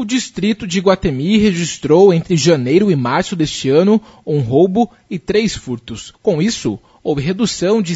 O distrito de Iguatemi registrou entre janeiro e março deste ano um roubo e 3 furtos. Com isso, houve redução de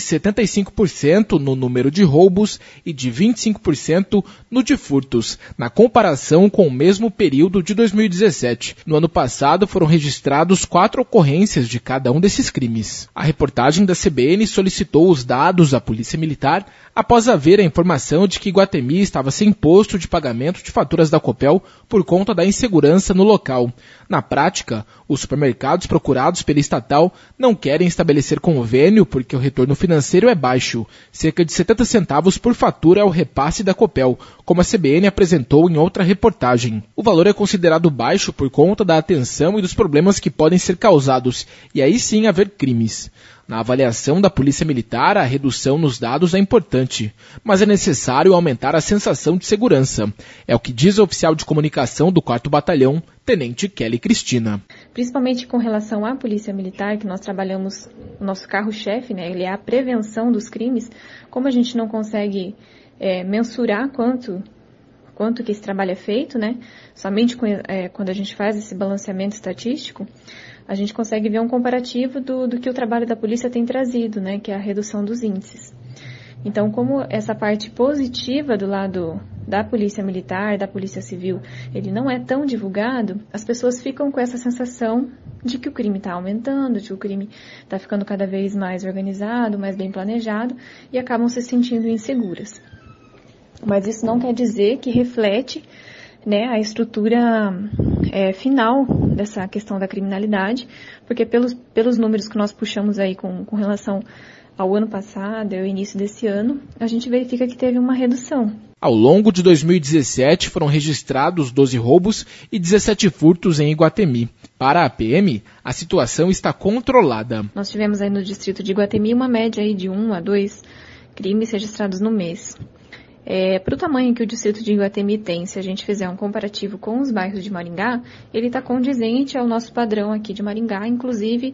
75% no número de roubos e de 25% no de furtos, na comparação com o mesmo período de 2017. No ano passado, foram registrados 4 ocorrências de cada um desses crimes. A reportagem da CBN solicitou os dados à Polícia Militar após haver a informação de que Iguatemi estava sem imposto de pagamento de faturas da Copel por conta da insegurança no local. Na prática, os supermercados procurados pela estatal não querem estabelecer convênio porque o retorno financeiro é baixo. Cerca de 70 centavos por fatura é o repasse da Copel, como a CBN apresentou em outra reportagem. O valor é considerado baixo por conta da atenção e dos problemas que podem ser causados, e aí sim haver crimes. Na avaliação da Polícia Militar, a redução nos dados é importante, mas é necessário aumentar a sensação de segurança. É o que diz a oficial de comunicação do 4º Batalhão, Tenente Kelly Cristina. Principalmente com relação à Polícia Militar, que nós trabalhamos, o nosso carro-chefe, ele é a prevenção dos crimes. Como a gente não consegue mensurar quanto que esse trabalho é feito, somente quando a gente faz esse balanceamento estatístico, a gente consegue ver um comparativo do que o trabalho da polícia tem trazido, que é a redução dos índices. Então, como essa parte positiva do lado da Polícia Militar, da Polícia Civil, ele não é tão divulgado, as pessoas ficam com essa sensação de que o crime está aumentando, de que o crime está ficando cada vez mais organizado, mais bem planejado, e acabam se sentindo inseguras. Mas isso não quer dizer que reflete a estrutura final dessa questão da criminalidade, porque pelos números que nós puxamos aí com relação ao ano passado e ao início desse ano, a gente verifica que teve uma redução. Ao longo de 2017, foram registrados 12 roubos e 17 furtos em Iguatemi. Para a PM, a situação está controlada. Nós tivemos aí no distrito de Iguatemi uma média aí de 1 a 2 crimes registrados no mês. Para o tamanho que o distrito de Iguatemi tem, se a gente fizer um comparativo com os bairros de Maringá, ele está condizente ao nosso padrão aqui de Maringá, inclusive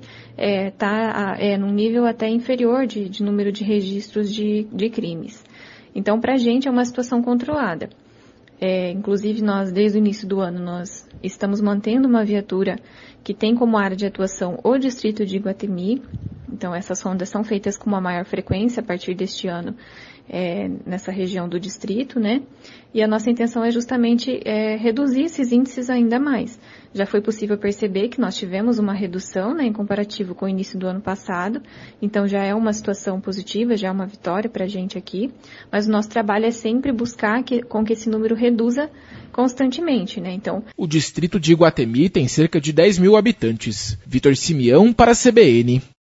está num nível até inferior de número de registros de crimes. Então, para a gente é uma situação controlada. Inclusive, nós, desde o início do ano, nós estamos mantendo uma viatura que tem como área de atuação o distrito de Iguatemi. Então, essas rondas são feitas com uma maior frequência a partir deste ano nessa região do distrito, E a nossa intenção é justamente reduzir esses índices ainda mais. Já foi possível perceber que nós tivemos uma redução, em comparativo com o início do ano passado, então já é uma situação positiva, já é uma vitória para a gente aqui, mas o nosso trabalho é sempre buscar com que esse número reduza constantemente, Então, o distrito de Iguatemi tem cerca de 10 mil habitantes. Vitor Simeão para a CBN.